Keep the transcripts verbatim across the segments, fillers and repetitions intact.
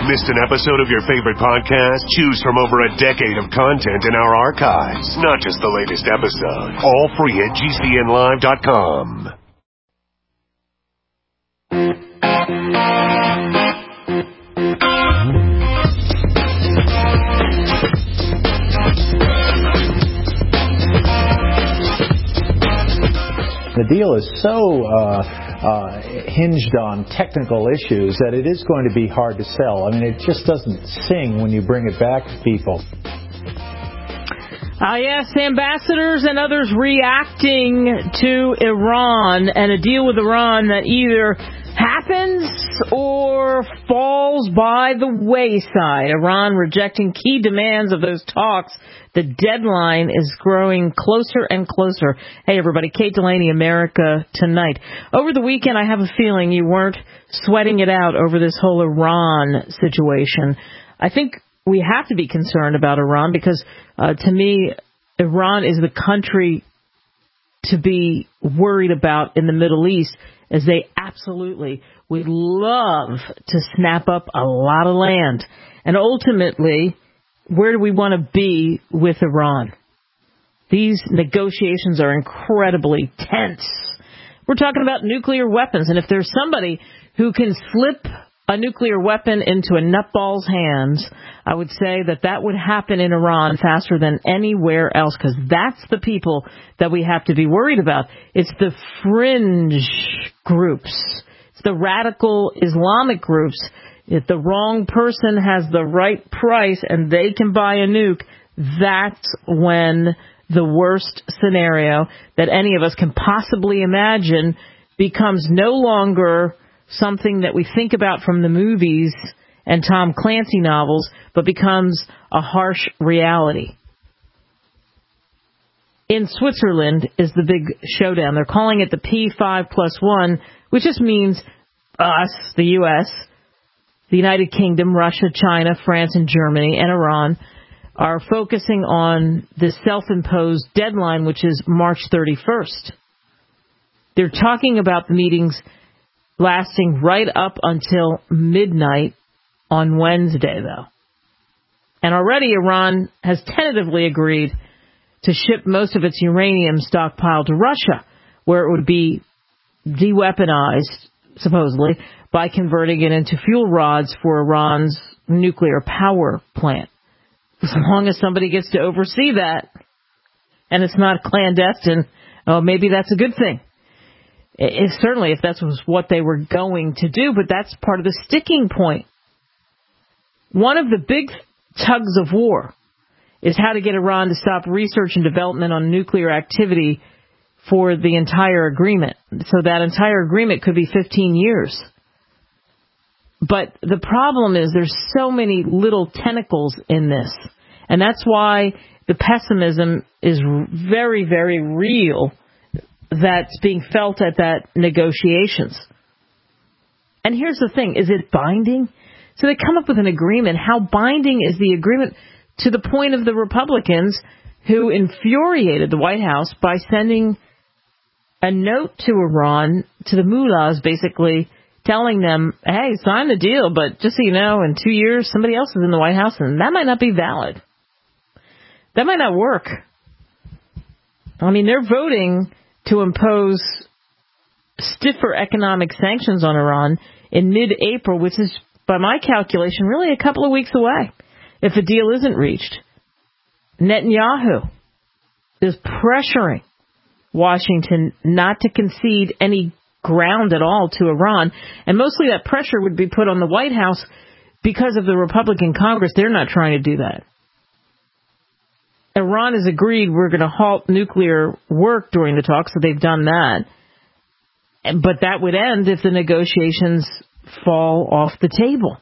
Missed an episode of your favorite podcast? Choose from over a decade of content in our archives, not just the latest episode. All free at G C N live dot com. The deal is so uh, uh, hinged on technical issues that it is going to be hard to sell. I mean, it just doesn't sing when you bring it back to people. Uh, yes, ambassadors and others reacting to Iran and a deal with Iran that either happens or falls by the wayside. Iran rejecting key demands of those talks. The deadline is growing closer and closer. Hey, everybody, Kate Delaney, America Tonight. Over the weekend, I have a feeling you weren't sweating it out over this whole Iran situation. I think we have to be concerned about Iran because, uh, to me, Iran is the country to be worried about in the Middle East, as they absolutely would love to snap up a lot of land. And ultimately, where do we want to be with Iran? These negotiations are incredibly tense. We're talking about nuclear weapons, and if there's somebody who can slip a nuclear weapon into a nutball's hands, I would say that that would happen in Iran faster than anywhere else, because that's the people that we have to be worried about. It's the fringe groups. It's the radical Islamic groups. If the wrong person has the right price and they can buy a nuke, that's when the worst scenario that any of us can possibly imagine becomes no longer something that we think about from the movies and Tom Clancy novels, but becomes a harsh reality. In Switzerland is the big showdown. They're calling it the P five plus one, which just means us, the U S, the United Kingdom, Russia, China, France, and Germany, and Iran are focusing on this self-imposed deadline, which is March thirty-first. They're talking about the meetings lasting right up until midnight on Wednesday, though. And already Iran has tentatively agreed to ship most of its uranium stockpile to Russia, where it would be de-weaponized, supposedly, by converting it into fuel rods for Iran's nuclear power plant. As long as somebody gets to oversee that, and it's not clandestine, oh, maybe that's a good thing. It, it, certainly, if that was what they were going to do, but that's part of the sticking point. One of the big tugs of war is how to get Iran to stop research and development on nuclear activity for the entire agreement. So that entire agreement could be fifteen years. But the problem is there's so many little tentacles in this. And that's why the pessimism is very, very real that's being felt at that negotiations. And here's the thing. Is it binding? So they come up with an agreement. How binding is the agreement to the point of the Republicans who infuriated the White House by sending a note to Iran, to the mullahs, basically telling them, hey, sign the deal, but just so you know, in two years, somebody else is in the White House, and that might not be valid. That might not work. I mean, they're voting to impose stiffer economic sanctions on Iran in mid-April, which is, by my calculation, really a couple of weeks away, if a deal isn't reached. Netanyahu is pressuring Washington not to concede any ground at all to Iran, and mostly that pressure would be put on the White House because of the Republican Congress. They're not trying to do that. Iran has agreed we're going to halt nuclear work during the talks, so they've done that. But that would end if the negotiations fall off the table.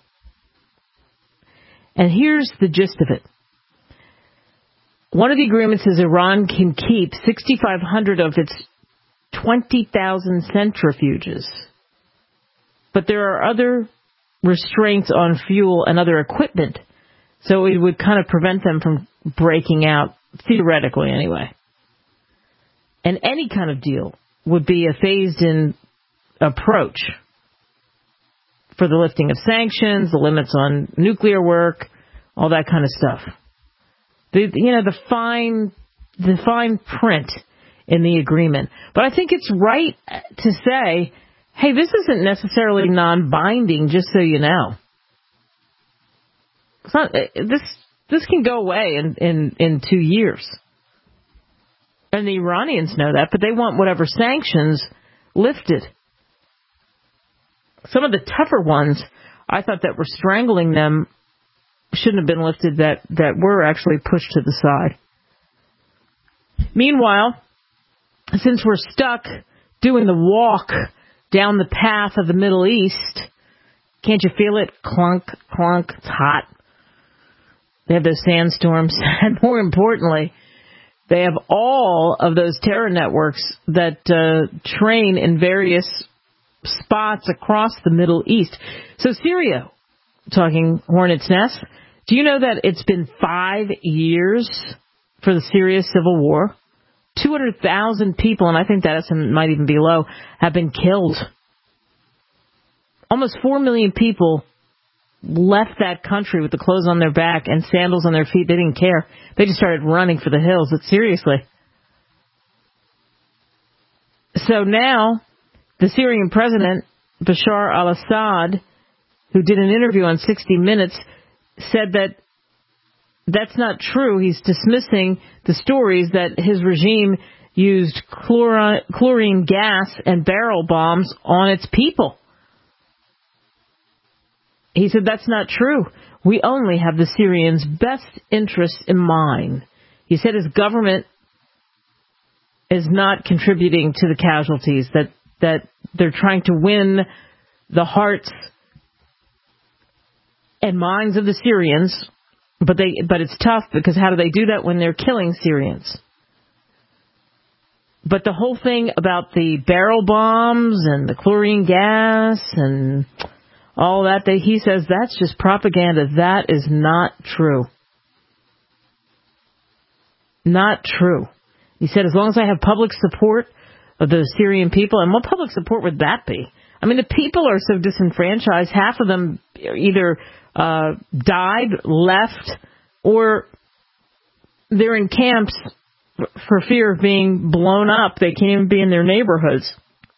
And here's the gist of it. One of the agreements is Iran can keep six thousand five hundred of its twenty thousand centrifuges. But there are other restraints on fuel and other equipment, so it would kind of prevent them from breaking out, theoretically anyway. And any kind of deal would be a phased-in approach for the lifting of sanctions, the limits on nuclear work, all that kind of stuff. The, you know, the fine, the fine print in the agreement. But I think it's right to say, hey, this isn't necessarily non-binding, just so you know. It's not, this this can go away in, in, in two years. And the Iranians know that, but they want whatever sanctions lifted. Some of the tougher ones, I thought that were strangling them shouldn't have been lifted, that, that were actually pushed to the side. Meanwhile, since we're stuck doing the walk down the path of the Middle East, can't you feel it? Clunk, clunk, it's hot. They have those sandstorms, and more importantly, they have all of those terror networks that uh, train in various spots across the Middle East. So Syria, talking Hornet's Nest, do you know that it's been five years for the Syria civil war? two hundred thousand people, and I think that estimate might even be low, have been killed. Almost four million people left that country with the clothes on their back and sandals on their feet. They didn't care. They just started running for the hills. But seriously. So now, the Syrian president, Bashar al-Assad, who did an interview on sixty minutes, said that that's not true. He's dismissing the stories that his regime used chlorine, chlorine gas and barrel bombs on its people. He said that's not true. We only have the Syrians' best interests in mind. He said his government is not contributing to the casualties, that, that they're trying to win the hearts and minds of the Syrians, but they but it's tough because how do they do that when they're killing Syrians? But the whole thing about the barrel bombs and the chlorine gas and all that, they, he says that's just propaganda. That is not true. Not true. He said as long as I have public support of the Syrian people, and what public support would that be? I mean, the people are so disenfranchised. Half of them either uh, died, left, or they're in camps for fear of being blown up. They can't even be in their neighborhoods.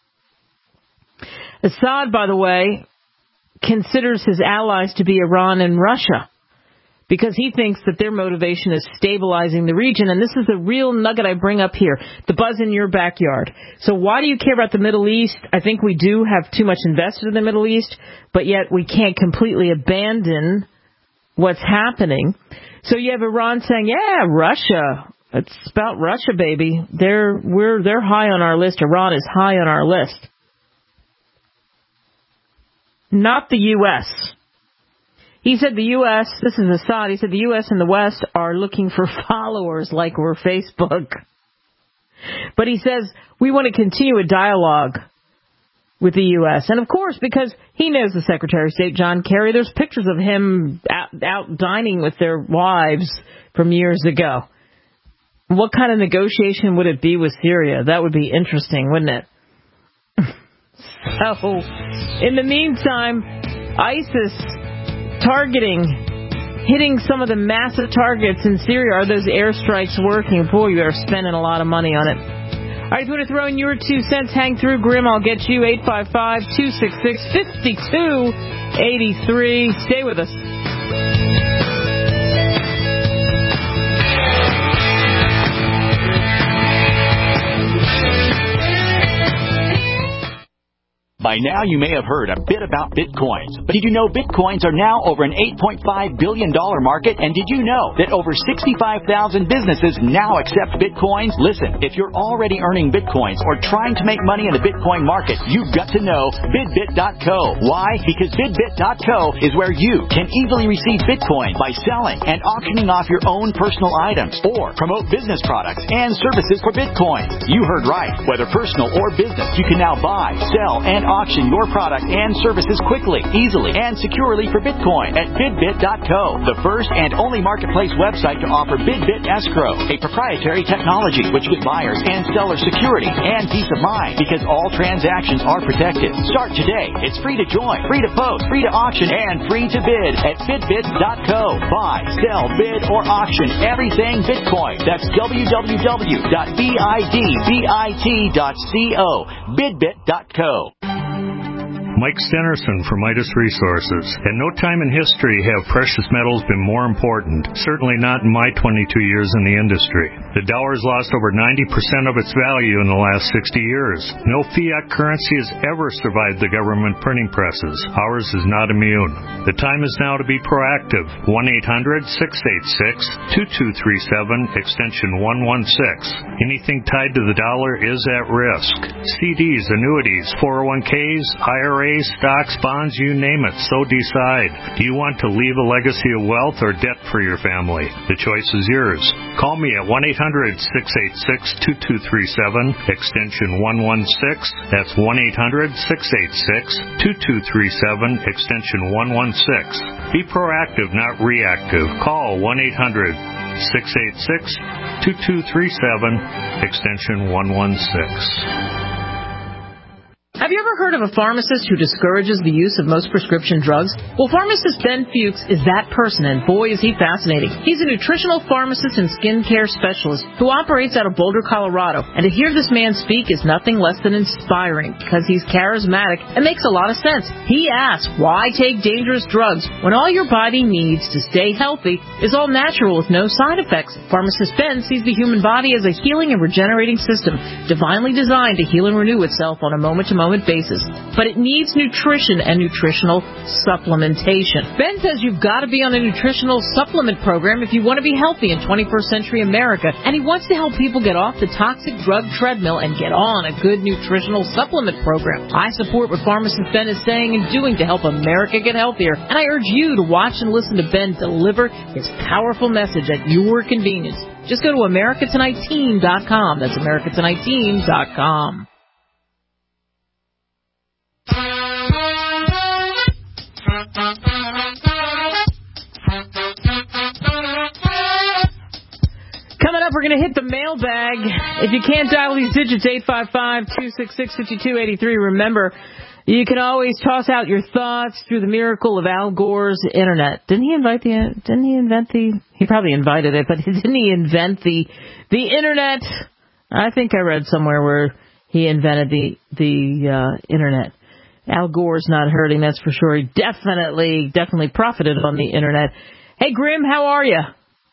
Assad, by the way, considers his allies to be Iran and Russia because he thinks that their motivation is stabilizing the region. And this is the real nugget I bring up here, the buzz in your backyard. So why do you care about the Middle East? I think we do have too much invested in the Middle East, but yet we can't completely abandon what's happening. So you have Iran saying, yeah, Russia, it's about Russia, baby. They're, we're, they're high on our list. Iran is high on our list. Not the U S He said the U S, this is Assad, he said the U S and the West are looking for followers like we're Facebook. But he says we want to continue a dialogue with the U S. And of course, because he knows the Secretary of State, John Kerry, there's pictures of him out, out dining with their wives from years ago. What kind of negotiation would it be with Syria? That would be interesting, wouldn't it? So, in the meantime, ISIS targeting, hitting some of the massive targets in Syria. Are those airstrikes working? Boy, you are spending a lot of money on it. All right, if you want to throw in your two cents, hang through, Grim. I'll get you eight five five, two six six, five two eight three. Stay with us. By now, you may have heard a bit about Bitcoins. But did you know Bitcoins are now over an eight point five billion dollars market? And did you know that over sixty-five thousand businesses now accept Bitcoins? Listen, if you're already earning Bitcoins or trying to make money in the Bitcoin market, you've got to know Bidbit dot co. Why? Because Bidbit dot co is where you can easily receive Bitcoin by selling and auctioning off your own personal items or promote business products and services for Bitcoin. You heard right. Whether personal or business, you can now buy, sell, and auction your product and services quickly, easily, and securely for Bitcoin at bidbit dot co, the first and only marketplace website to offer BidBit Escrow, a proprietary technology which gives buyers and sellers security and peace of mind because all transactions are protected. Start today. It's free to join, free to post, free to auction, and free to bid at bidbit dot co. Buy, sell, bid, or auction everything Bitcoin. That's w w w dot bidbit dot co. bidbit dot co. Mike Stenerson from Midas Resources. In no time in history have precious metals been more important, certainly not in my twenty-two years in the industry. The dollar has lost over ninety percent of its value in the last sixty years. No fiat currency has ever survived the government printing presses. Ours is not immune. The time is now to be proactive. one eight hundred six eight six two two three seven, extension one one six. Anything tied to the dollar is at risk. C Ds, annuities, four oh one k's, I R As, stocks, bonds, you name it, so decide. Do you want to leave a legacy of wealth or debt for your family? The choice is yours. Call me at one eight hundred six eight six two two three seven, extension one one six. That's one eight hundred six eight six two two three seven, extension one one six. Be proactive, not reactive. Call one eight hundred six eight six two two three seven, extension one one six. Have you ever heard of a pharmacist who discourages the use of most prescription drugs? Well, pharmacist Ben Fuchs is that person, and boy, is he fascinating. He's a nutritional pharmacist and skincare specialist who operates out of Boulder, Colorado. And to hear this man speak is nothing less than inspiring because he's charismatic and makes a lot of sense. He asks, why take dangerous drugs when all your body needs to stay healthy is all natural with no side effects? Pharmacist Ben sees the human body as a healing and regenerating system, divinely designed to heal and renew itself on a moment-to-moment basis, but it needs nutrition and nutritional supplementation. Ben says you've got to be on a nutritional supplement program if you want to be healthy in twenty-first century America, and he wants to help people get off the toxic drug treadmill and get on a good nutritional supplement program. I support what pharmacist Ben is saying and doing to help America get healthier, and I urge you to watch and listen to Ben deliver his powerful message at your convenience. Just go to America Tonight Team dot com. That's America Tonight Team dot com. Coming up, we're going to hit the mailbag. If you can't dial these digits, eight five five, two six six, five two eight three. Remember, you can always toss out your thoughts through the miracle of Al Gore's internet. Didn't he invite the? Didn't he invent the? He probably invited it, but didn't he invent the the internet? I think I read somewhere where he invented the the uh, internet. Al Gore's not hurting, that's for sure. He definitely, definitely profited on the internet. Hey, Grim, how are you?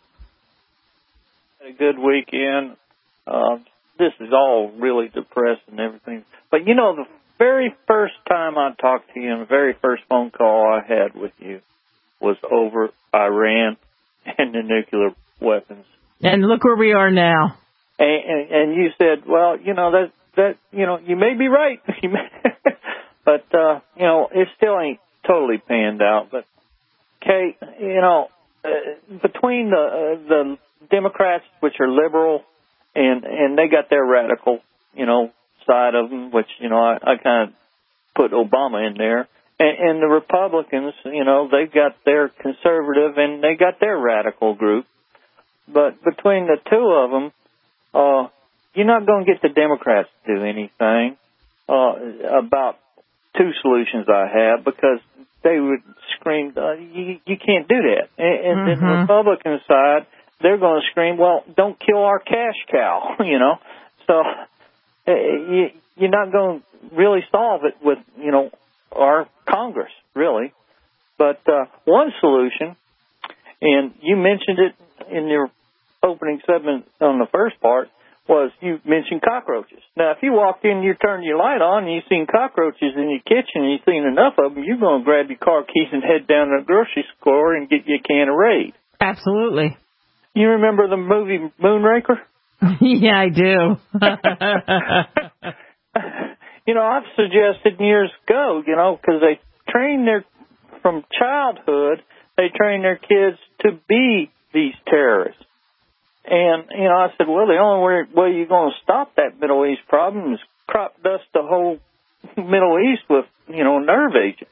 A good weekend. Uh, this is all really depressing and everything. But, you know, the very first time I talked to you and the very first phone call I had with you was over Iran and the nuclear weapons. And look where we are now. And, and, and you said, well, you know, that, that you know, you may be right. But, uh, you know, it still ain't totally panned out. But, Kate, you know, uh, between the uh, the Democrats, which are liberal, and, and they got their radical, you know, side of them, which, you know, I, I kind of put Obama in there. And, and the Republicans, you know, they've got their conservative and they got their radical group. But between the two of them, uh, you're not going to get the Democrats to do anything uh, about two solutions I have, because they would scream, uh, you, you can't do that. And, and mm-hmm. then the Republican side, they're going to scream, well, don't kill our cash cow, you know. So uh, you, you're not going to really solve it with, you know, our Congress, really. But uh, one solution, and you mentioned it in your opening segment on the first part, was you mentioned cockroaches. Now, if you walked in, you turned your light on, and you've seen cockroaches in your kitchen, and you've seen enough of them, you're going to grab your car keys and head down to the grocery store and get you a can of Raid. Absolutely. You remember the movie Moonraker? Yeah, I do. You know, I've suggested years ago, you know, because they train their, from childhood, they train their kids to be these terrorists. And, you know, I said, well, the only way, way you're going to stop that Middle East problem is crop dust the whole Middle East with, you know, nerve agent.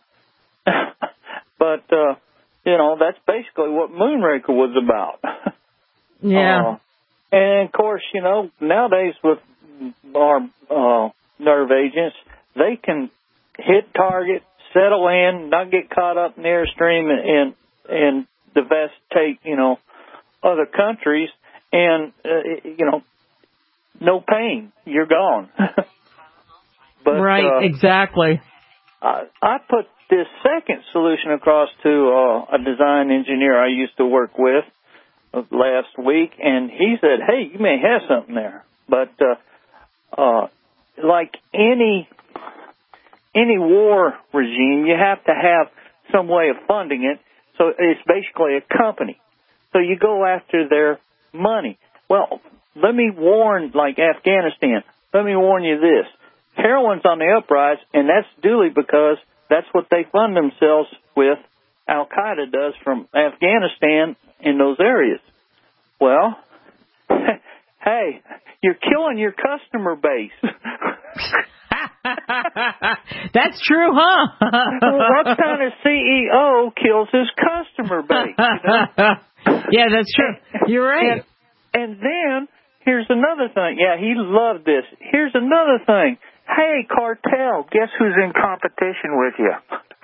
But, uh, you know, that's basically what Moonraker was about. Yeah. Uh, and, of course, you know, nowadays with our uh, nerve agents, they can hit target, settle in, not get caught up in the airstream and, and, and devastate, you know, other countries. And, uh, you know, no pain. You're gone. But, right, uh, exactly. I, I put this second solution across to uh, a design engineer I used to work with uh, last week, and he said, hey, you may have something there. But uh, uh, like any any war regime, you have to have some way of funding it. So it's basically a company. So you go after their money. Well, let me warn, like Afghanistan, let me warn you this. Heroin's on the uprise, and that's duly because that's what they fund themselves with. Al-Qaeda does from Afghanistan in those areas. Well, hey, you're killing your customer base. That's true, huh? What kind of C E O kills his customer base? You know? Yeah, that's true. You're right. And, and then, here's another thing. Yeah, he loved this. Here's another thing. Hey, cartel, guess who's in competition with you?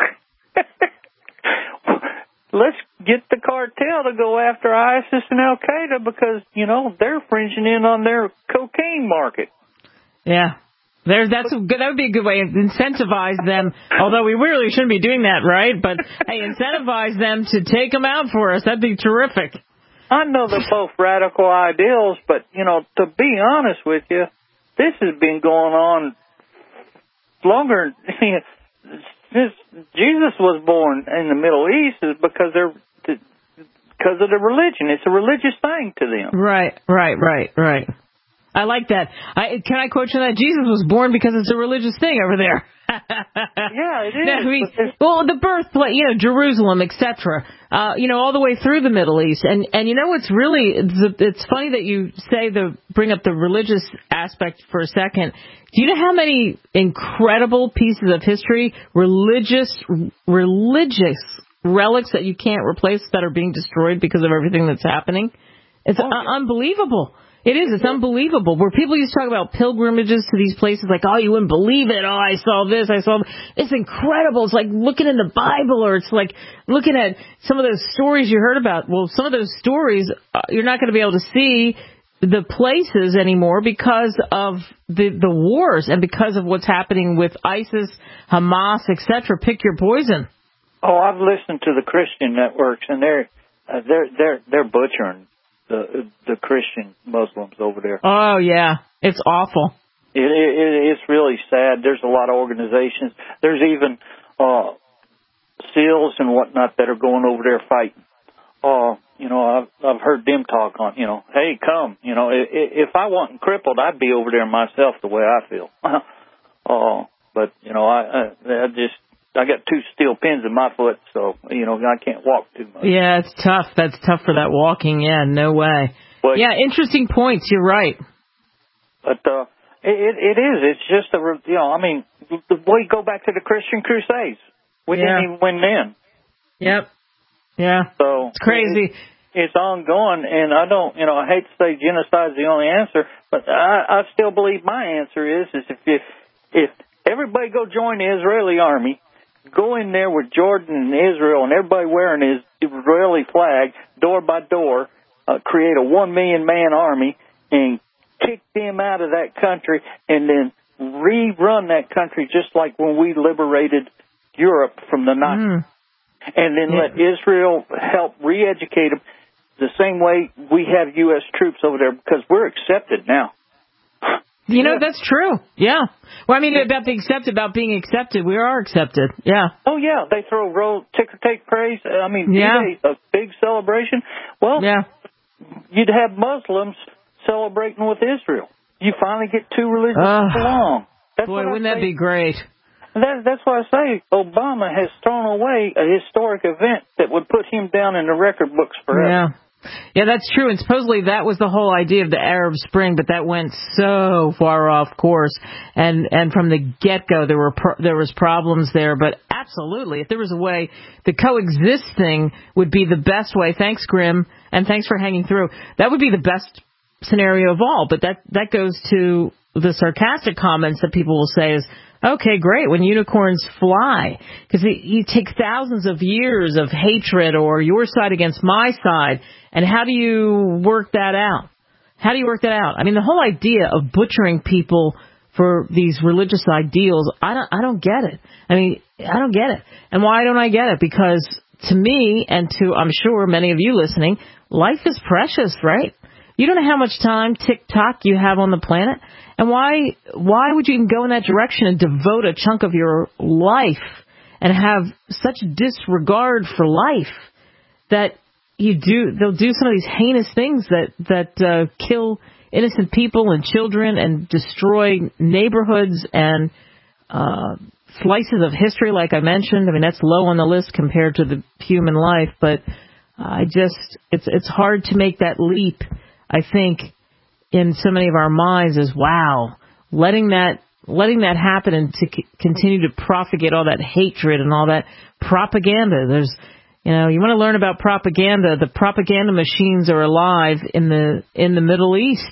Let's get the cartel to go after ISIS and Al-Qaeda because, you know, they're fringing in on their cocaine market. Yeah. There, that's a good, that would be a good way to incentivize them, although we really shouldn't be doing that, right? But, hey, incentivize them to take them out for us. That'd be terrific. I know they're both radical ideals, but, you know, to be honest with you, this has been going on longer. Since Jesus was born in the Middle East is because they're because of the religion. It's a religious thing to them. Right, right, right, right. I like that. I, can I quote you on that? Jesus was born because it's a religious thing over there. Yeah, it is. Now, we, well, the birthplace, you know, Jerusalem, et cetera. Uh, you know, all the way through the Middle East, and and you know, what's really it's, it's funny that you say the bring up the religious aspect for a second. Do you know how many incredible pieces of history, religious, religious relics that you can't replace that are being destroyed because of everything that's happening? It's oh, yeah. un- unbelievable. It is. It's unbelievable. Where people used to talk about pilgrimages to these places like, oh, you wouldn't believe it. Oh, I saw this. I saw this. It's incredible. It's like looking in the Bible, or it's like looking at some of those stories you heard about. Well, some of those stories, uh, you're not going to be able to see the places anymore because of the the wars and because of what's happening with ISIS, Hamas, et cetera. Pick your poison. Oh, I've listened to the Christian networks, and they're uh, they're they're they're butchering the the Christian Muslims over there. Oh yeah, it's awful. It, it it's really sad. There's a lot of organizations. There's even uh, SEALs and whatnot that are going over there fighting. Uh, you know, I've I've heard them talk on. You know, hey, come. You know, if, if I wasn't crippled, I'd be over there myself. The way I feel. uh, but you know, I I, I just. I got two steel pins in my foot, so, you know, I can't walk too much. Yeah, it's tough. That's tough for that walking. Yeah, no way. But, yeah, interesting points. You're right. But uh, it, it is. It's just a, you know, I mean, we go back to the Christian Crusades. We yeah. didn't even win then. Yep. Yeah. So it's crazy. It, it's ongoing, and I don't, you know, I hate to say genocide is the only answer, but I, I still believe my answer is, is if you, if everybody go join the Israeli army, go in there with Jordan and Israel and everybody wearing his Israeli flag, door by door, uh, create a one million man army and kick them out of that country and then rerun that country just like when we liberated Europe from the Nazis. Mm. And then yeah. let Israel help re-educate them the same way we have U S troops over there because we're accepted now. You know, that's true. Yeah. Well, I mean, about the accepted, about being accepted, we are accepted. Yeah. Oh, yeah. They throw roll, ticker tape praise. I mean, yeah. a big celebration. Well, yeah. You'd have Muslims celebrating with Israel. You finally get two religions uh, along. That's boy, wouldn't that be great? That, that's why I say Obama has thrown away a historic event that would put him down in the record books forever. Yeah. Yeah, that's true. And supposedly that was the whole idea of the Arab Spring, but that went so far off course. And and from the get-go, there were pro- there was problems there. But absolutely, if there was a way, the coexisting would be the best way. Thanks, Grim, and thanks for hanging through. That would be the best scenario of all. But that that goes to the sarcastic comments that people will say is, okay, great, when unicorns fly, because you take thousands of years of hatred or your side against my side, and how do you work that out? How do you work that out? I mean, the whole idea of butchering people for these religious ideals, I don't, I don't get it. I mean, I don't get it. And why don't I get it? Because to me, and to, I'm sure, many of you listening, life is precious, right? You don't know how much time, tick-tock, you have on the planet. And why why would you even go in that direction and devote a chunk of your life and have such disregard for life that you do they'll do some of these heinous things that that uh, kill innocent people and children and destroy neighborhoods and uh, slices of history, like I mentioned. I mean, that's low on the list compared to the human life, but I just it's it's hard to make that leap, I think, in so many of our minds is, wow, letting that letting that happen and to c- continue to propagate all that hatred and all that propaganda. There's, you know, you want to learn about propaganda. The propaganda machines are alive in the in the Middle East,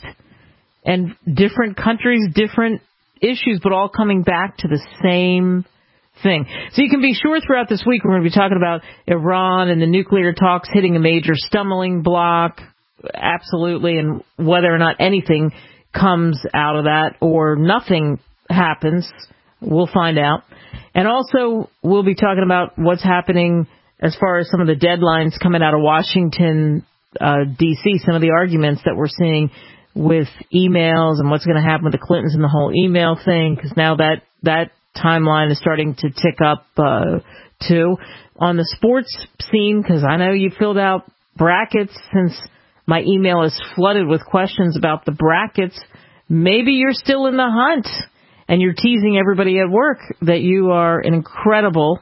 and different countries, different issues, but all coming back to the same thing. So you can be sure throughout this week we're going to be talking about Iran and the nuclear talks hitting a major stumbling block. Absolutely, and whether or not anything comes out of that or nothing happens, we'll find out. And also, we'll be talking about what's happening as far as some of the deadlines coming out of Washington, uh, D C, some of the arguments that we're seeing with emails and what's going to happen with the Clintons and the whole email thing, because now that, that timeline is starting to tick up, uh, too. On the sports scene, because I know you filled out brackets since my email is flooded with questions about the brackets. Maybe you're still in the hunt and you're teasing everybody at work that you are an incredible,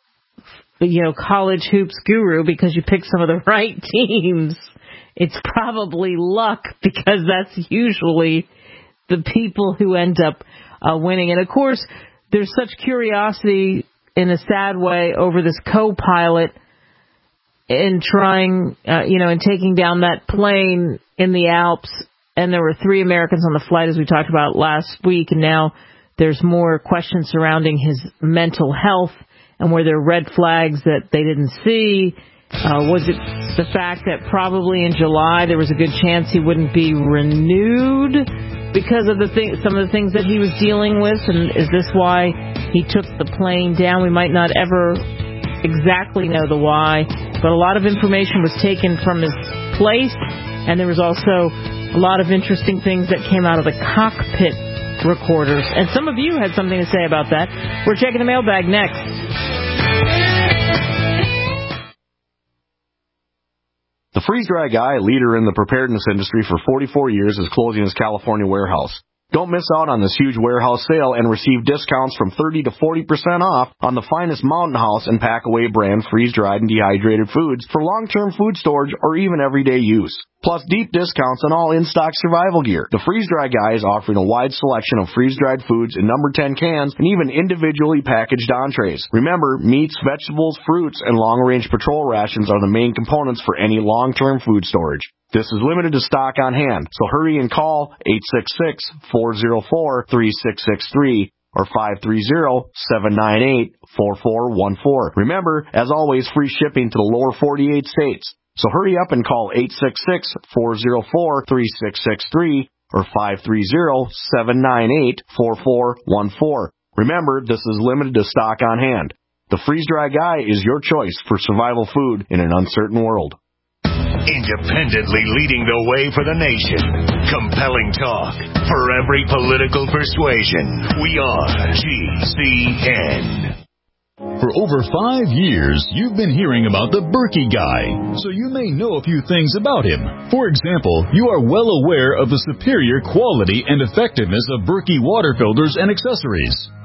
you know, college hoops guru because you picked some of the right teams. It's probably luck, because that's usually the people who end up uh, winning. And of course, there's such curiosity in a sad way over this co-pilot in trying, uh, you know, in taking down that plane in the Alps. And there were three Americans on the flight, as we talked about last week. And now there's more questions surrounding his mental health and were there red flags that they didn't see. Uh, was it the fact that probably in July there was a good chance he wouldn't be renewed because of the thing, some of the things that he was dealing with? And is this why he took the plane down? We might not ever exactly know the why, but a lot of information was taken from his place, and there was also a lot of interesting things that came out of the cockpit recorders. And some of you had something to say about that. We're checking the mailbag next. The freeze-dry guy, leader in the preparedness industry for forty-four years, is closing his California warehouse. Don't miss out on this huge warehouse sale and receive discounts from thirty to forty percent off on the finest Mountain House and Packaway brand freeze-dried and dehydrated foods for long-term food storage or even everyday use. Plus deep discounts on all in-stock survival gear. The Freeze-Dry Guy is offering a wide selection of freeze-dried foods in number ten cans and even individually packaged entrees. Remember, meats, vegetables, fruits, and long-range patrol rations are the main components for any long-term food storage. This is limited to stock on hand, so hurry and call eight six six, four zero four, three six six three or five three zero, seven nine eight, four four one four. Remember, as always, free shipping to the lower forty-eight states. So hurry up and call eight six six, four zero four, three six six three or five three zero, seven nine eight, four four one four. Remember, this is limited to stock on hand. The Freeze-Dry Guy is your choice for survival food in an uncertain world. Independently leading the way for the nation. Compelling talk for every political persuasion. We are G C N. For over five years, you've been hearing about the Berkey Guy, so you may know a few things about him. For example, you are well aware of the superior quality and effectiveness of Berkey water filters and accessories.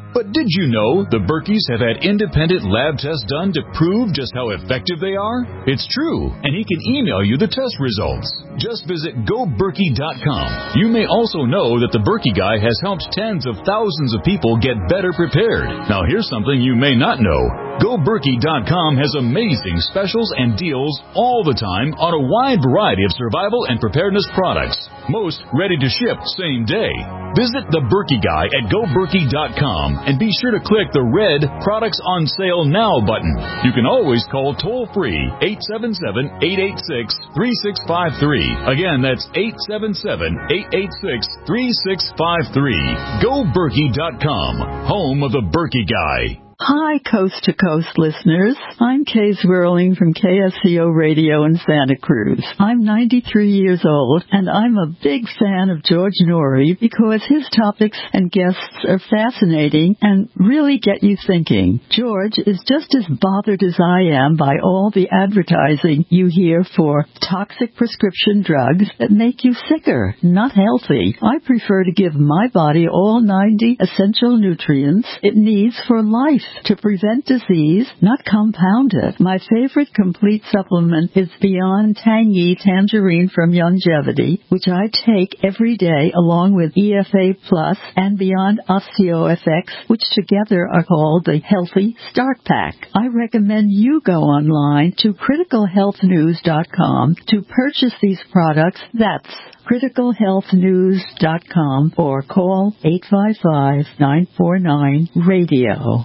But did you know the Berkeys have had independent lab tests done to prove just how effective they are? It's true, and he can email you the test results. Just visit go berkey dot com. You may also know that the Berkey Guy has helped tens of thousands of people get better prepared. Now here's something you may not know. go berkey dot com has amazing specials and deals all the time on a wide variety of survival and preparedness products. Most ready to ship same day. Visit the Berkey Guy at go berkey dot com and be sure to click the red Products on Sale Now button. You can always call toll-free eight seven seven, eight eight six, three six five three. Again, that's eight seven seven, eight eight six, three six five three. go berkey dot com, home of the Berkey Guy. Hi, Coast to Coast listeners. I'm Kay Zwirling from K S C O Radio in Santa Cruz. I'm ninety-three years old, and I'm a big fan of George Noory because his topics and guests are fascinating and really get you thinking. George is just as bothered as I am by all the advertising you hear for toxic prescription drugs that make you sicker, not healthy. I prefer to give my body all ninety essential nutrients it needs for life, to prevent disease, not compound it. My favorite complete supplement is Beyond Tangy Tangerine from Longevity, which I take every day along with E F A Plus and Beyond OsteoFX, which together are called the Healthy Start Pack. I recommend you go online to critical health news dot com to purchase these products. That's critical health news dot com or call eight five five, nine four nine, radio.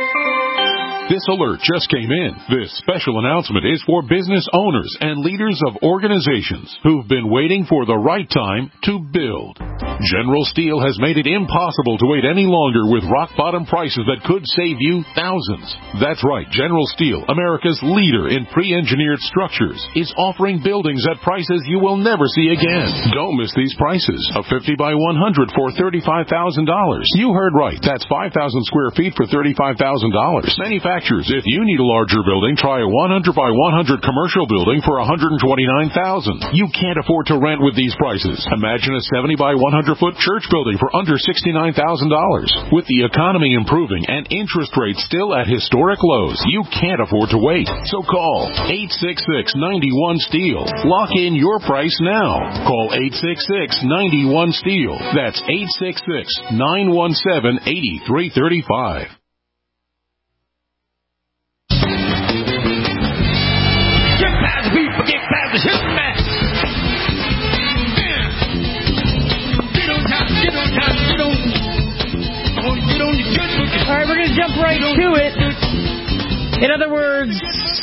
This alert just came in. This special announcement is for business owners and leaders of organizations who've been waiting for the right time to build. General Steel has made it impossible to wait any longer with rock-bottom prices that could save you thousands. That's right. General Steel, America's leader in pre-engineered structures, is offering buildings at prices you will never see again. Don't miss these prices. A fifty by one hundred for thirty-five thousand dollars. You heard right. That's five thousand square feet for thirty-five thousand dollars. Manufactured If you need a larger building, try a one hundred by one hundred commercial building for one hundred twenty-nine thousand dollars. You can't afford to rent with these prices. Imagine a seventy by one hundred foot church building for under sixty-nine thousand dollars. With the economy improving and interest rates still at historic lows, you can't afford to wait. So call eight six six, nine one, STEEL. Lock in your price now. Call eight six six, nine one, STEEL. That's eight six six, nine one seven, eight three three five. Get past the hip match. Get on top, get on top, get on. Oh, get on your good. All right, we're going to jump right to it. In other words,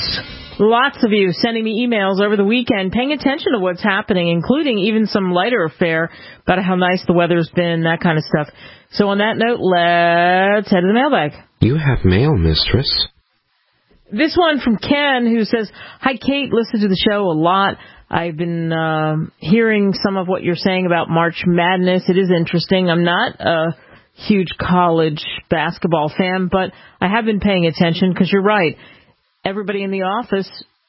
lots of you sending me emails over the weekend, paying attention to what's happening, including even some lighter affair about how nice the weather's been, that kind of stuff. So on that note, let's head to the mailbag. You have mail, mistress. This one from Ken, who says, "Hi, Kate, listen to the show a lot. I've been uh, hearing some of what you're saying about March Madness. It is interesting. I'm not a huge college basketball fan, but I have been paying attention because you're right. Everybody in the office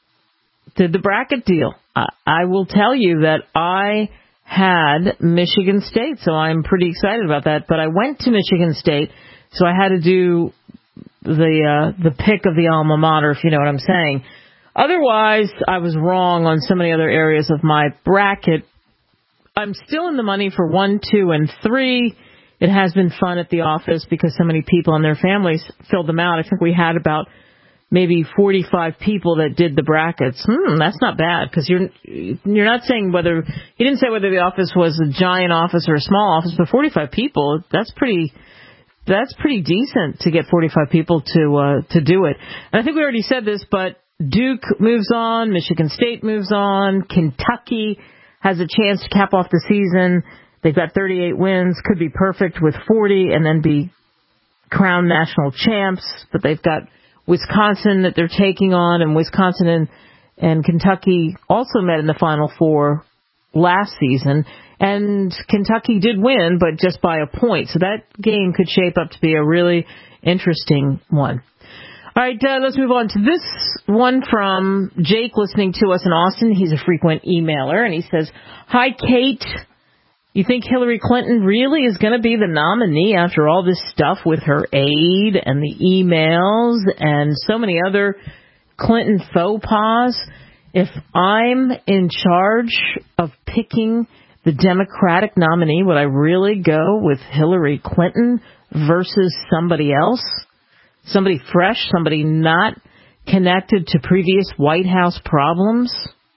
did the bracket deal. I, I will tell you that I had Michigan State, so I'm pretty excited about that. But I went to Michigan State, so I had to do the uh, the pick of the alma mater, if you know what I'm saying. Otherwise, I was wrong on so many other areas of my bracket. I'm still in the money for one, two, and three. It has been fun at the office because so many people and their families filled them out. I think we had about maybe forty-five people that did the brackets. Hmm, that's not bad because you're you're not saying whether he didn't say whether the office was a giant office or a small office, but forty-five people. That's pretty. That's pretty decent to get forty-five people to uh, to do it. And I think we already said this, but Duke moves on, Michigan State moves on, Kentucky has a chance to cap off the season. They've got thirty-eight wins, could be perfect with forty, and then be crowned national champs. But they've got Wisconsin that they're taking on, and Wisconsin and, and Kentucky also met in the Final Four last season. And Kentucky did win, but just by a point. So that game could shape up to be a really interesting one. All right, uh, let's move on to this one from Jake listening to us in Austin. He's a frequent emailer, and he says, "Hi, Kate You think Hillary Clinton really is going to be the nominee after all this stuff with her aide and the emails and so many other Clinton faux pas? If I'm in charge of picking the Democratic nominee, would I really go with Hillary Clinton versus somebody else? Somebody fresh, somebody not connected to previous White House problems?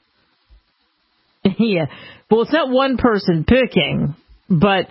Yeah. Well, it's not one person picking, but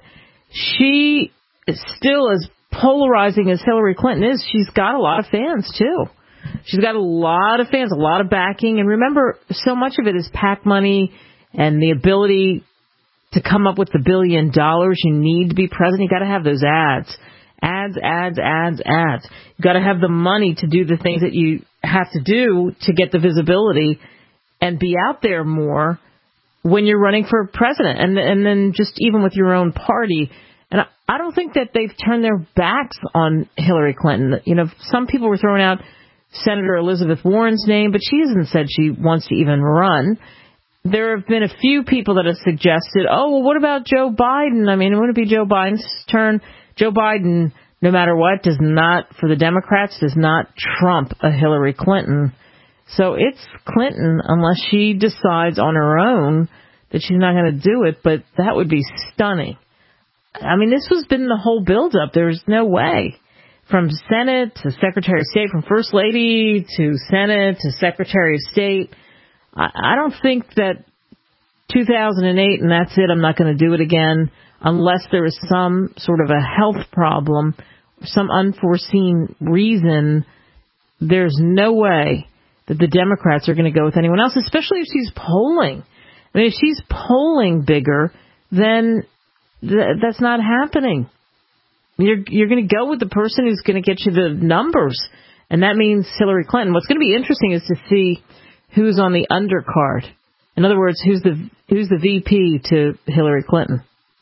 she is still as polarizing as Hillary Clinton is. She's got a lot of fans, too. She's got a lot of fans, a lot of backing. And remember, so much of it is PAC money and the ability to come up with the billion dollars you need to be president. You got to have those ads. Ads, ads, ads, ads. You got to have the money to do the things that you have to do to get the visibility and be out there more when you're running for president, and and then just even with your own party. And I, I don't think that they've turned their backs on Hillary Clinton. You know, some people were throwing out Senator Elizabeth Warren's name, but she hasn't said she wants to even run. There have been a few people that have suggested, oh, well, what about Joe Biden? I mean, it wouldn't be Joe Biden's turn. Joe Biden, no matter what, does not, for the Democrats, does not trump a Hillary Clinton. So it's Clinton unless she decides on her own that she's not going to do it, but that would be stunning. I mean, this has been the whole buildup. There's no way. From Senate to Secretary of State, from First Lady to Senate to Secretary of State. I, I don't think that two thousand eight and that's it, I'm not going to do it again, unless there is some sort of a health problem, some unforeseen reason. There's no way that the Democrats are going to go with anyone else, especially if she's polling. I mean, if she's polling bigger, then th- that's not happening. You're you're going to go with the person who's going to get you the numbers, and that means Hillary Clinton. What's going to be interesting is to see who's on the undercard. In other words, who's the who's the V P to Hillary Clinton.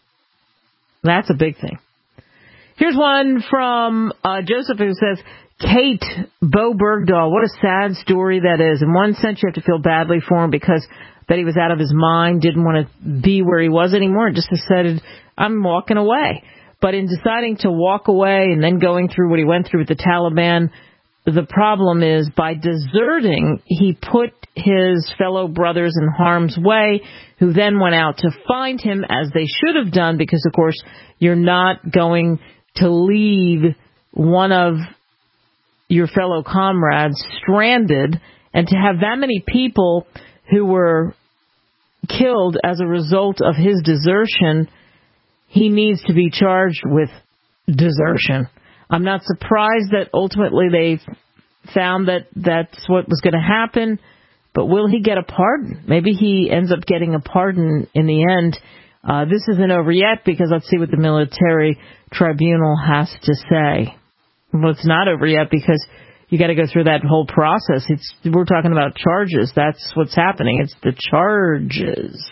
That's a big thing. Here's one from uh, Joseph who says, Kate Bo Bergdahl, what a sad story that is. In one sense, you have to feel badly for him because that he was out of his mind, didn't want to be where he was anymore, and just decided, I'm walking away. But in deciding to walk away and then going through what he went through with the Taliban, the problem is by deserting, he put his fellow brothers in harm's way, who then went out to find him, as they should have done, because, of course, you're not going to leave one of your fellow comrades stranded, and to have that many people who were killed as a result of his desertion, he needs to be charged with desertion. I'm not surprised that ultimately they found that that's what was going to happen, but will he get a pardon? Maybe he ends up getting a pardon in the end. Uh, this isn't over yet, because let's see what the military tribunal has to say. Well, it's not over yet because you got to go through that whole process. It's we're talking about charges. That's what's happening. It's the charges.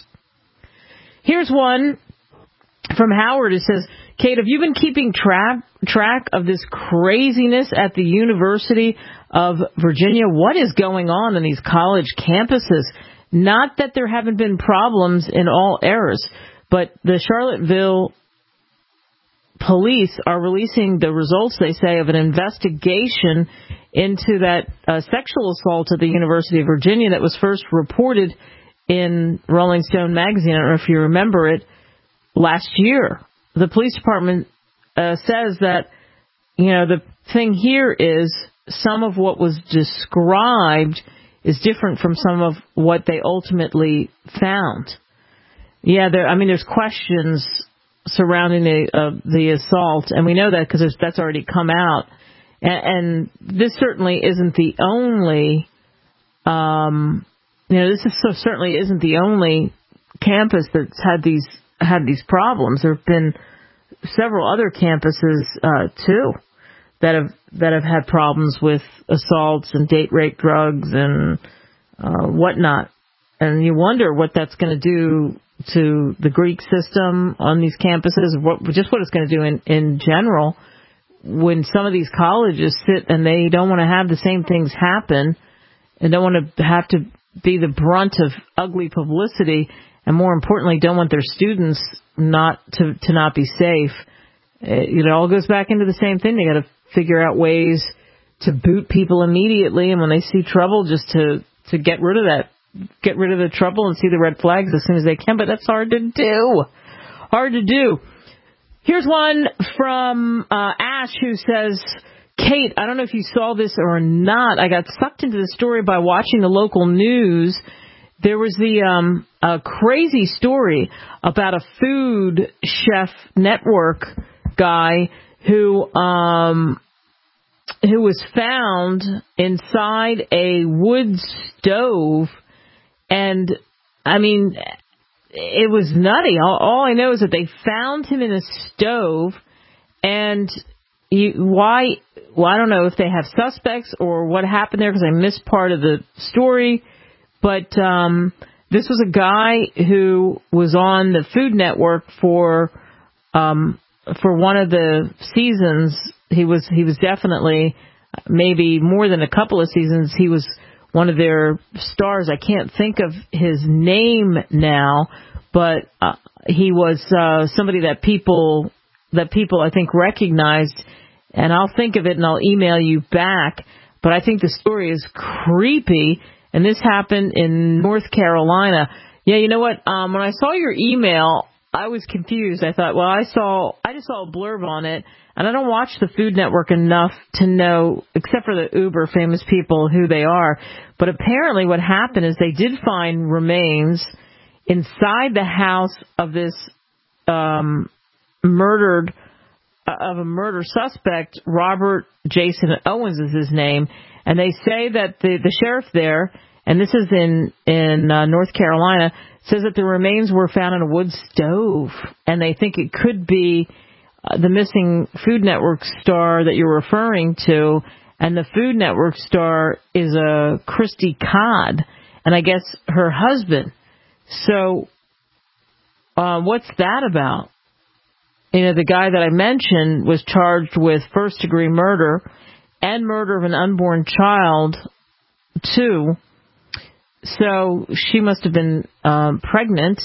Here's one from Howard. It says, Kate, have you been keeping tra- track of this craziness at the University of Virginia? What is going on in these college campuses? Not that there haven't been problems in all eras, but the Charlottesville police are releasing the results, they say, of an investigation into that uh, sexual assault at the University of Virginia that was first reported in Rolling Stone magazine. I don't know if you remember it, last year. The police department uh, says that, you know, the thing here is some of what was described is different from some of what they ultimately found. Yeah, there. I mean, there's questions surrounding the uh, the assault, and we know that because that's already come out. And, and this certainly isn't the only, um, you know, this is so certainly isn't the only campus that's had these had these problems. There have been several other campuses uh, too that have that have had problems with assaults and date rape drugs and uh, whatnot. And you wonder what that's going to do to the Greek system on these campuses, what, just what it's going to do in, in general when some of these colleges sit and they don't want to have the same things happen and don't want to have to be the brunt of ugly publicity, and more importantly, don't want their students not to to not be safe. It all goes back into the same thing. They got to figure out ways to boot people immediately, and when they see trouble, just to to get rid of that, get rid of the trouble and see the red flags as soon as they can. But that's hard to do. Hard to do. Here's one from uh, Ash who says, Kate, I don't know if you saw this or not. I got sucked into the story by watching the local news. There was the um, a crazy story about a Food Chef Network guy who um, who was found inside a wood stove, and I mean, it was nutty. All, all I know is that they found him in a stove, and you, why? Well, I don't know if they have suspects or what happened there because I missed part of the story. But um, this was a guy who was on the Food Network for um, for one of the seasons. He was he was definitely maybe more than a couple of seasons. He was one of their stars. I can't think of his name now, but uh, he was uh, somebody that people that people I think recognized. And I'll think of it and I'll email you back. But I think the story is creepy. And this happened in North Carolina. Yeah, you know what? Um, when I saw your email, I was confused. I thought, well, I saw, I just saw a blurb on it. And I don't watch the Food Network enough to know, except for the uber famous people, who they are. But apparently what happened is they did find remains inside the house of this um, murdered of a murder suspect. Robert Jason Owens is his name, and they say that the the sheriff there, and this is in in uh, North Carolina, says that the remains were found in a wood stove, and they think it could be uh, the missing Food Network star that you're referring to, and the Food Network star is a Christy Codd, and I guess her husband. So, uh, what's that about? You know, the guy that I mentioned was charged with first-degree murder and murder of an unborn child, too. So she must have been um, pregnant.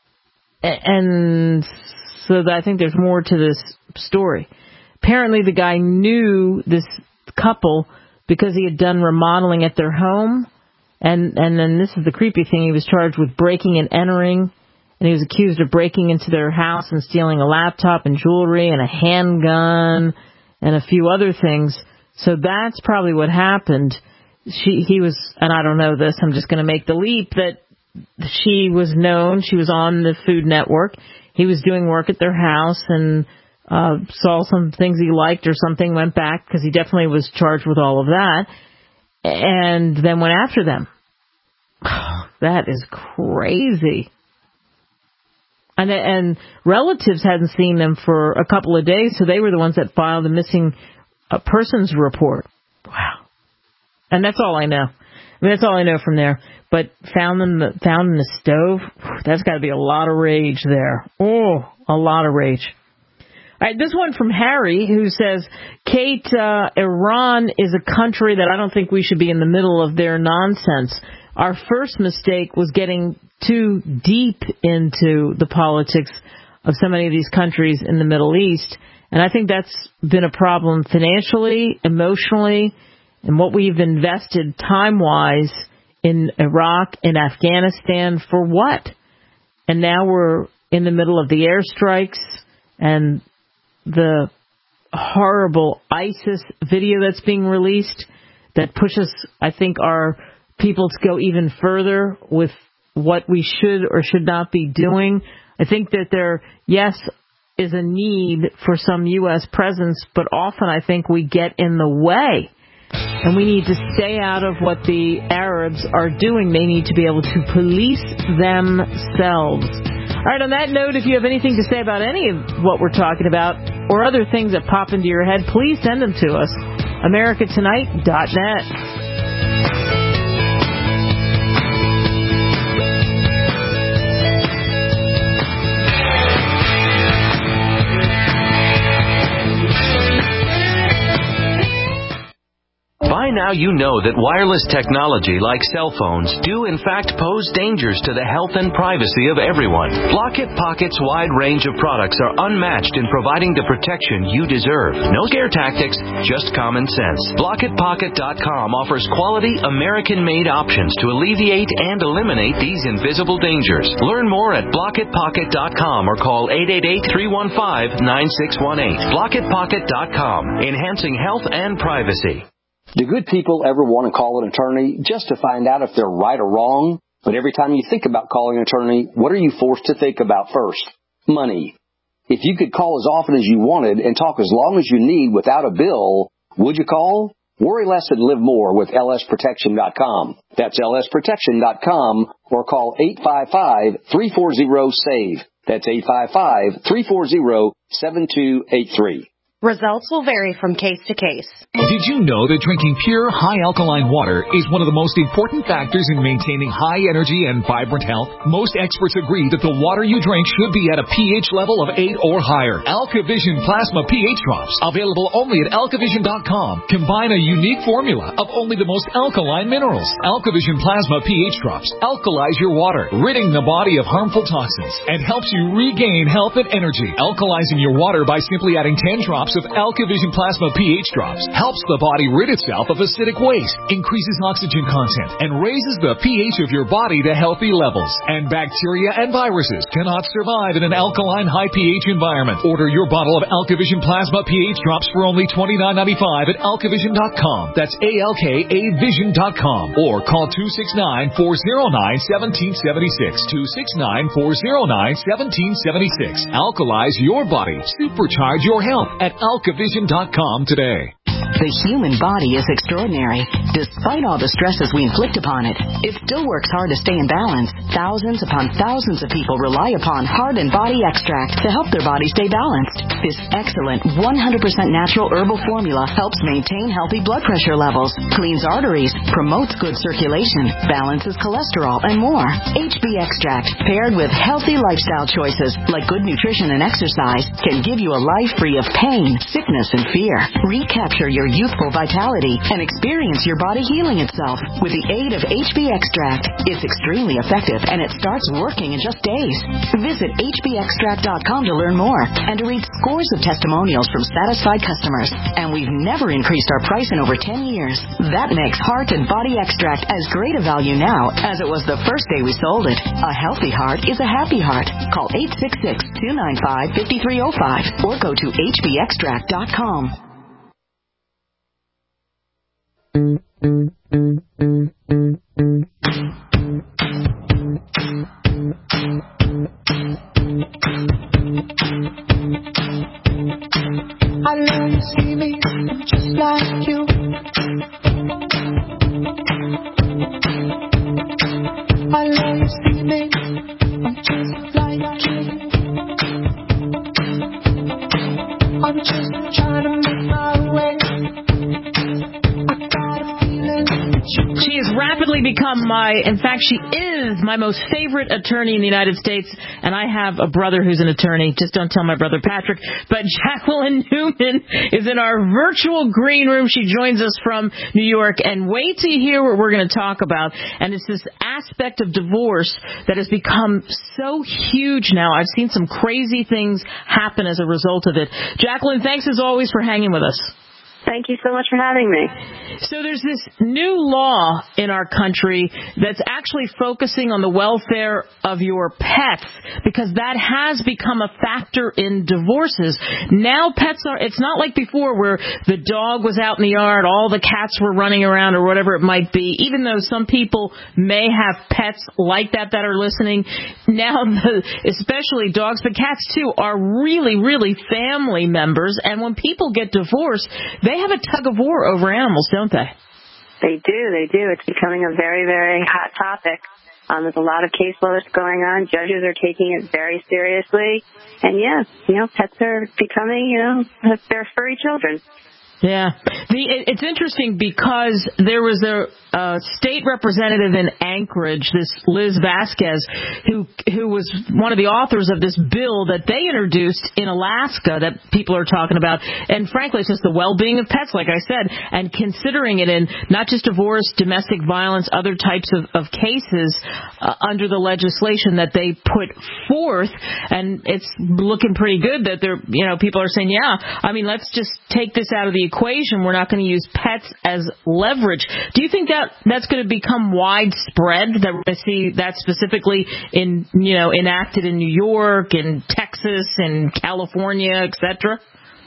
And so I think there's more to this story. Apparently the guy knew this couple because he had done remodeling at their home. And, and then this is the creepy thing. He was charged with breaking and entering. And he was accused of breaking into their house and stealing a laptop and jewelry and a handgun and a few other things. So that's probably what happened. She, he was, and I don't know this, I'm just going to make the leap that she was known. She was on the Food Network. He was doing work at their house and uh, saw some things he liked or something, went back because he definitely was charged with all of that, and then went after them. That is crazy. And, and relatives hadn't seen them for a couple of days, so they were the ones that filed the missing uh, persons report. Wow. And that's all I know. I mean, that's all I know from there. But found them, found in the stove, that's got to be a lot of rage there. Oh, a lot of rage. All right, this one from Harry, who says, Kate, uh, Iran is a country that I don't think we should be in the middle of their nonsense. Our first mistake was getting too deep into the politics of so many of these countries in the Middle East. And I think that's been a problem financially, emotionally, and what we've invested time-wise in Iraq and Afghanistan for what? And now we're in the middle of the airstrikes and the horrible ISIS video that's being released that pushes, I think, our people to go even further with what we should or should not be doing. I think that there, yes, is a need for some U S presence, but often I think we get in the way. And we need to stay out of what the Arabs are doing. They need to be able to police themselves. All right, on that note, if you have anything to say about any of what we're talking about or other things that pop into your head, please send them to us. America Tonight dot net. Buy now you know that wireless technology like cell phones do in fact pose dangers to the health and privacy of everyone. Block-It Pocket's wide range of products are unmatched in providing the protection you deserve. No scare tactics, just common sense. Block It Pocket dot com offers quality American-made options to alleviate and eliminate these invisible dangers. Learn more at Block It Pocket dot com or call eight eight eight, three one five, nine six one eight. Block It Pocket dot com, enhancing health and privacy. Do good people ever want to call an attorney just to find out if they're right or wrong? But every time you think about calling an attorney, what are you forced to think about first? Money. If you could call as often as you wanted and talk as long as you need without a bill, would you call? Worry less and live more with L S Protection dot com. That's L S Protection dot com or call eight five five, three four zero, SAVE. That's eight five five, three four zero, seven two eight three. Results will vary from case to case. Did you know that drinking pure, high-alkaline water is one of the most important factors in maintaining high energy and vibrant health? Most experts agree that the water you drink should be at a pH level of eight or higher. AlkaVision Plasma pH Drops, available only at Alka Vision dot com, combine a unique formula of only the most alkaline minerals. AlkaVision Plasma pH Drops alkalize your water, ridding the body of harmful toxins, and helps you regain health and energy. Alkalizing your water by simply adding ten drops of AlkaVision Plasma pH Drops helps the body rid itself of acidic waste, increases oxygen content, and raises the pH of your body to healthy levels. And bacteria and viruses cannot survive in an alkaline high pH environment. Order your bottle of AlkaVision Plasma pH Drops for only twenty-nine ninety-five at Alka Vision dot com. That's A L K A Vision dot com. Or call two six nine, four zero nine, one seven seven six. two six nine, four zero nine, one seven seven six. Alkalize your body. Supercharge your health at Alka Vision dot com today. The human body is extraordinary. Despite all the stresses we inflict upon it, it still works hard to stay in balance. Thousands upon thousands of people rely upon Heart and Body Extract to help their body stay balanced. This excellent one hundred percent natural herbal formula helps maintain healthy blood pressure levels, cleans arteries, promotes good circulation, balances cholesterol, and more. H B Extract, paired with healthy lifestyle choices like good nutrition and exercise, can give you a life free of pain, sickness, and fear. Recapture your youthful vitality and experience your body healing itself with the aid of H B Extract. It's extremely effective and it starts working in just days. Visit H B Extract dot com to learn more and to read scores of testimonials from satisfied customers. And we've never increased our price in over ten years. That makes Heart and Body Extract as great a value now as it was the first day we sold it. A healthy heart is a happy heart. Call eight six six, two nine five, five three zero five or go to H B Extract dot com. I love to see me just like you. I love to see me just like you. I'm just trying to make my way. She has rapidly become my, in fact, she is my most favorite attorney in the United States, and I have a brother who's an attorney. Just don't tell my brother Patrick. But Jacqueline Newman is in our virtual green room. She joins us from New York, and wait till you hear what we're going to talk about. And it's this aspect of divorce that has become so huge now. I've seen some crazy things happen as a result of it. Jacqueline, thanks as always for hanging with us. Thank you so much for having me. So there's this new law in our country that's actually focusing on the welfare of your pets because that has become a factor in divorces. Now pets are, it's not like before where the dog was out in the yard, all the cats were running around or whatever it might be. Even though some people may have pets like that that are listening, now the, especially dogs but cats too are really, really family members. And when people get divorced, they have a tug of war over animals, don't they? They do, they do. It's becoming a very, very hot topic. Um, there's a lot of caseloads going on. Judges are taking it very seriously. And, yeah, you know, pets are becoming, you know, they're furry children. Yeah. The, it, it's interesting because there was a, a state representative in Anchorage, this Liz Vasquez, who who was one of the authors of this bill that they introduced in Alaska that people are talking about. And frankly, it's just the well-being of pets, like I said, and considering it in not just divorce, domestic violence, other types of, of cases uh, under the legislation that they put forth. And it's looking pretty good that they're, you know, people are saying, yeah, I mean, let's just take this out of the equation. We're not going to use pets as leverage. Do you think that that's going to become widespread, that we're going to see that specifically in, you know, enacted in New York and Texas and California, et cetera?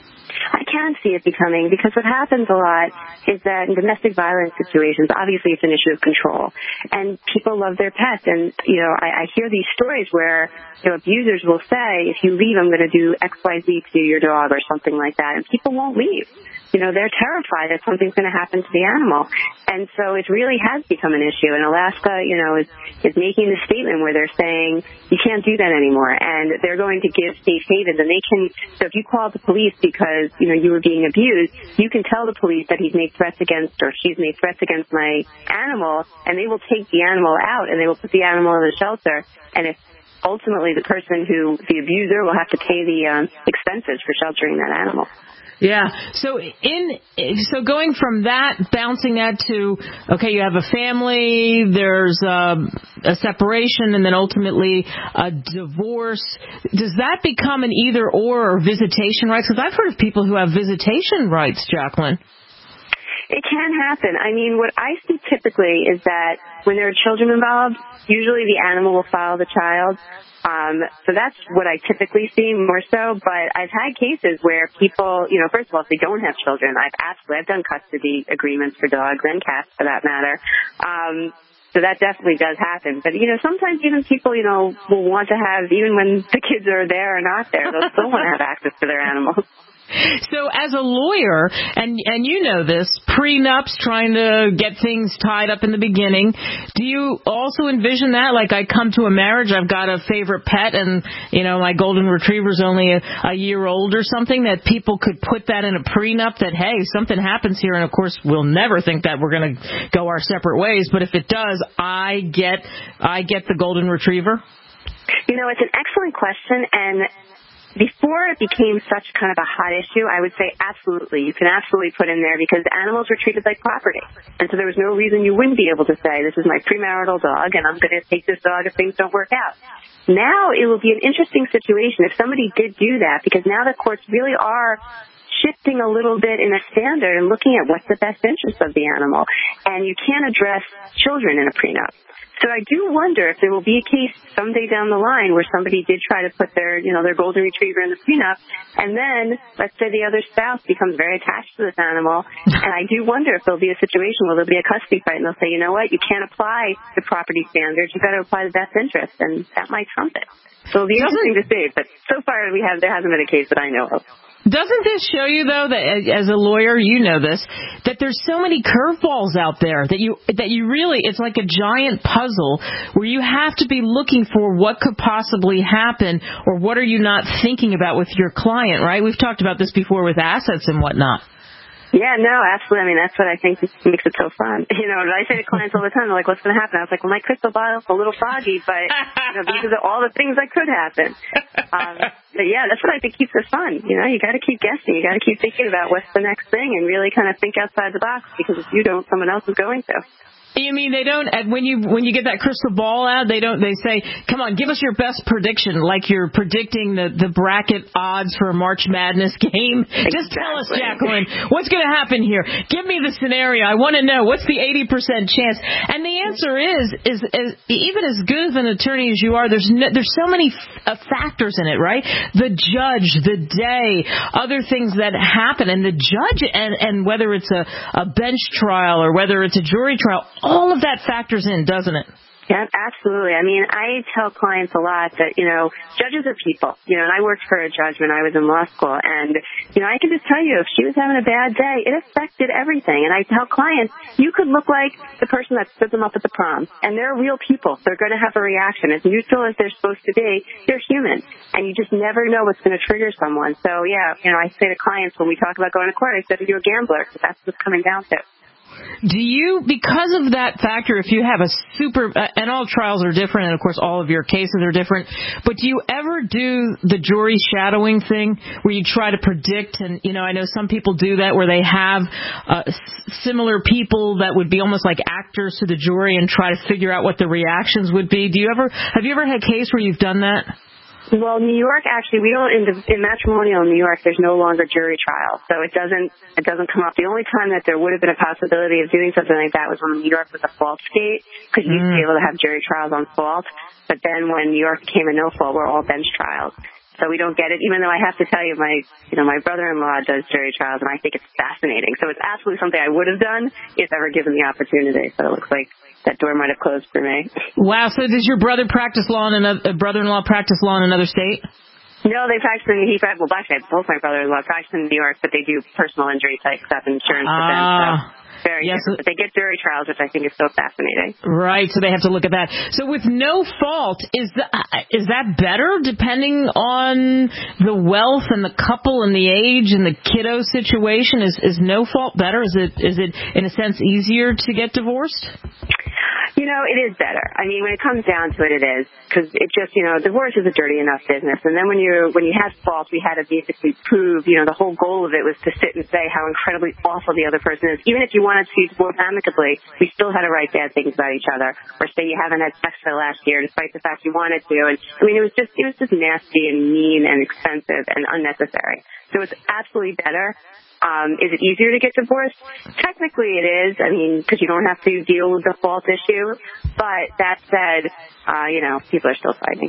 I can see it becoming, because what happens a lot is that in domestic violence situations, obviously it's an issue of control, and people love their pets. And, you know, I, I hear these stories where, you know, abusers will say, if you leave, I'm going to do X Y Z to your dog or something like that, and people won't leave. You know, they're terrified that something's going to happen to the animal. And so it really has become an issue. And Alaska, you know, is, is making the statement where they're saying you can't do that anymore. And they're going to give safe havens. And they can, so if you call the police because, you know, you were being abused, you can tell the police that he's made threats against or she's made threats against my animal, and they will take the animal out and they will put the animal in a shelter. And if ultimately the person who, the abuser, will have to pay the um, expenses for sheltering that animal. Yeah. So in so going from that, bouncing that to, okay, you have a family, there's um, a separation, and then ultimately a divorce. Does that become an either or or visitation rights? Because I've heard of people who have visitation rights, Jacqueline. It can happen. I mean, what I see typically is that when there are children involved, usually the animal will follow the child. Um, so that's what I typically see more so, but I've had cases where people, you know, first of all, if they don't have children, I've absolutely, I've done custody agreements for dogs and cats for that matter. Um, so that definitely does happen. But, you know, sometimes even people, you know, will want to have, even when the kids are there or not there, they'll still want to have access to their animals. So as a lawyer, and and you know this, prenups, trying to get things tied up in the beginning, do you also envision that? Like, I come to a marriage, I've got a favorite pet, and, you know, my golden retriever's only a, a year old or something, that people could put that in a prenup that, hey, something happens here, and of course we'll never think that we're going to go our separate ways, but if it does, I get I get the golden retriever? You know, it's an excellent question, and before it became such kind of a hot issue, I would say absolutely. You can absolutely put in there, because animals were treated like property. And so there was no reason you wouldn't be able to say, this is my premarital dog, and I'm going to take this dog if things don't work out. Now it will be an interesting situation if somebody did do that, because now the courts really are shifting a little bit in a standard and looking at what's the best interest of the animal. And you can't address children in a prenup. So I do wonder if there will be a case someday down the line where somebody did try to put their, you know, their golden retriever in the prenup, and then let's say the other spouse becomes very attached to this animal, and I do wonder if there'll be a situation where there'll be a custody fight, and they'll say, you know what, you can't apply the property standards, you've got to apply the best interest, and that might trump it. So it'll be interesting to see, but so far we have there hasn't been a case that I know of. Doesn't this show you, though, that as a lawyer, you know this, that there's so many curveballs out there that you that you really, it's like a giant puzzle where you have to be looking for what could possibly happen, or what are you not thinking about with your client, right? We've talked about this before with assets and whatnot. Yeah, no, absolutely. I mean, that's what I think makes it so fun. You know, I say to clients all the time, they're like, what's going to happen? I was like, well, my crystal ball is a little foggy, but, you know, because of all the things that could happen. Um, but yeah, that's what I think keeps it fun. You know, you got to keep guessing. You got to keep thinking about what's the next thing and really kind of think outside the box, because if you don't, someone else is going to. You mean they don't, when you when you get that crystal ball out, they don't, they say, come on, give us your best prediction, like you're predicting the, the bracket odds for a March Madness game. Exactly. Just tell us, Jacqueline, what's going to happen here? Give me the scenario. I want to know, what's the eighty percent chance? And the answer is, is, is even as good of an attorney as you are, there's no, there's so many f- uh, factors in it, right? The judge, the day, other things that happen, and the judge, and, and whether it's a, a bench trial or whether it's a jury trial, all of that factors in, doesn't it? Yeah, absolutely. I mean, I tell clients a lot that, you know, judges are people, you know, and I worked for a judge when I was in law school. And, you know, I can just tell you, if she was having a bad day, it affected everything. And I tell clients, you could look like the person that stood them up at the prom. And they're real people. They're going to have a reaction. As neutral as they're supposed to be, they're human. And you just never know what's going to trigger someone. So, yeah, you know, I say to clients when we talk about going to court, I said, you're a gambler, because that's what's coming down to. Do you, because of that factor, if you have a super, and all trials are different, and of course all of your cases are different, but do you ever do the jury shadowing thing where you try to predict, and, you know, I know some people do that where they have uh, similar people that would be almost like actors to the jury and try to figure out what the reactions would be? Do you ever, have you ever had a case where you've done that? Well, New York, actually, we don't, in, the, in matrimonial in New York, there's no longer jury trial. So it doesn't, it doesn't come up. The only time that there would have been a possibility of doing something like that was when New York was a fault state, because you used to be able to have jury trials on fault. But then when New York became a no fault, we're all bench trials. So we don't get it, even though I have to tell you, my, you know, my brother-in-law does jury trials, and I think it's fascinating. So it's absolutely something I would have done if ever given the opportunity. So it looks like that door might have closed for me. Wow. So does your brother practice law in another, uh, brother-in-law practice law in another state? No, they practice in, he, well, actually, both my brother-in-law practice in New York, but they do personal injury type stuff, insurance ah. defense stuff. Very yes. different. But they get jury trials, which I think is so fascinating. Right, so they have to look at that. So with no fault, is that, is that better depending on the wealth and the couple and the age and the kiddo situation? Is is no fault better? Is it is it in a sense easier to get divorced? You know, it is better. I mean, when it comes down to it, it is, because it just, you know, divorce is a dirty enough business. And then when you when you had fault, we had to basically prove, you know, the whole goal of it was to sit and say how incredibly awful the other person is. Even if you wanted to divorce amicably, we still had to write bad things about each other, or say you haven't had sex for the last year, despite the fact you wanted to. And I mean, it was just it was just nasty and mean and expensive and unnecessary. So it's absolutely better. Um, is it easier to get divorced? Technically it is, I mean, because you don't have to deal with the fault issue. But that said, uh, you know, people are still fighting.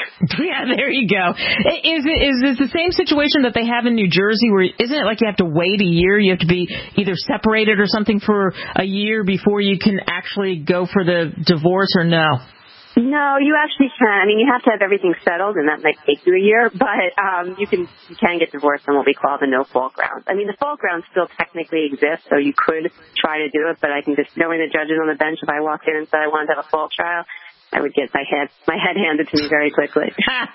Yeah, there you go. Is it is this the same situation that they have in New Jersey where, isn't it like you have to wait a year? You have to be either separated or something for a year before you can actually go for the divorce, or no? No, you actually can. I mean, you have to have everything settled, and that might take you a year, but um, you can you can get divorced on what we call the no-fault grounds. I mean, the fault grounds still technically exist, so you could try to do it, but I can just, knowing the judges on the bench, if I walked in and said I wanted to have a fault trial, I would get my head my head handed to me very quickly.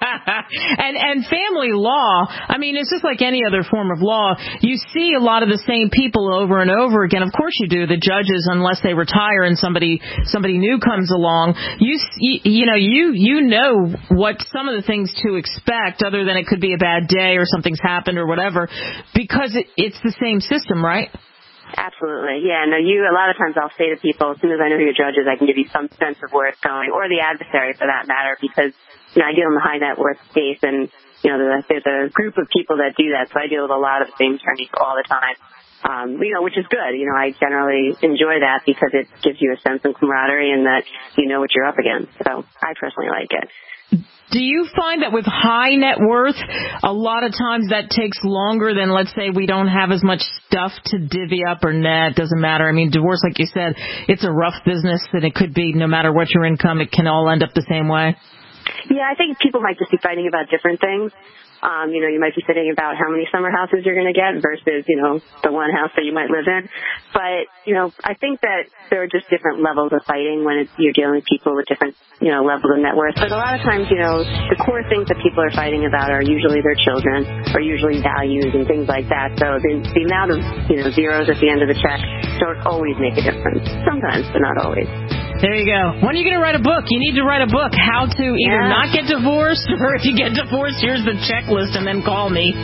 and and family law, I mean, it's just like any other form of law. You see a lot of the same people over and over again. Of course you do. The judges, unless they retire and somebody somebody new comes along, you you, you know you you know what some of the things to expect, other than it could be a bad day or something's happened or whatever, because it, it's the same system, right? Absolutely. Yeah, no, you, a lot of times I'll say to people, as soon as I know who your judge is, I can give you some sense of where it's going, or the adversary for that matter, because, you know, I deal in the high net worth space, and, you know, there's a group of people that do that, so I deal with a lot of the same attorneys all the time, um, you know, which is good. You know, I generally enjoy that because it gives you a sense of camaraderie and that you know what you're up against, so I personally like it. Do you find that with high net worth, a lot of times that takes longer than, let's say, we don't have as much stuff to divvy up, or nah, it doesn't matter? I mean, divorce, like you said, it's a rough business, and it could be no matter what your income, it can all end up the same way. Yeah, I think people might just be fighting about different things. Um, you know, you might be fighting about how many summer houses you're going to get versus, you know, the one house that you might live in. But, you know, I think that there are just different levels of fighting when it's, you're dealing with people with different, you know, levels of net worth. But a lot of times, you know, the core things that people are fighting about are usually their children, or usually values and things like that. So the, the amount of, you know, zeros at the end of the check don't always make a difference. Sometimes, but not always. There you go. When are you going to write a book? You need to write a book. How to either yeah. not get divorced, or if you get divorced, here's the checklist, and then call me.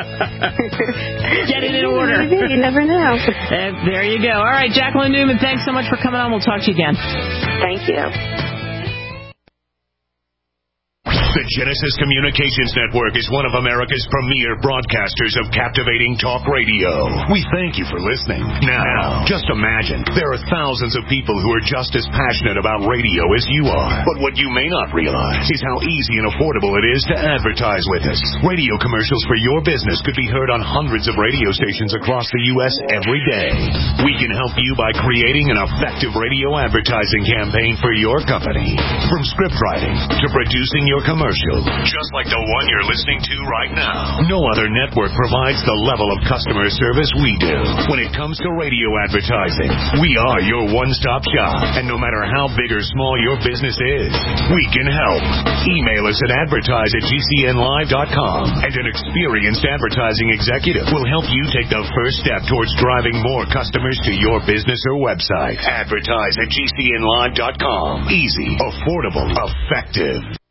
Get it in order. You never know. Uh, there you go. All right, Jacqueline Newman, thanks so much for coming on. We'll talk to you again. Thank you. The Genesis Communications Network is one of America's premier broadcasters of captivating talk radio. We thank you for listening. Now, just imagine, there are thousands of people who are just as passionate about radio as you are. But what you may not realize is how easy and affordable it is to advertise with us. Radio commercials for your business could be heard on hundreds of radio stations across the U S every day. We can help you by creating an effective radio advertising campaign for your company. From script writing to producing your commercial, just like the one you're listening to right now. No other network provides the level of customer service we do. When it comes to radio advertising, we are your one-stop shop. And no matter how big or small your business is, we can help. Email us at advertise at G C N live dot com, and an experienced advertising executive will help you take the first step towards driving more customers to your business or website. Advertise at G C N live dot com. Easy, affordable, effective.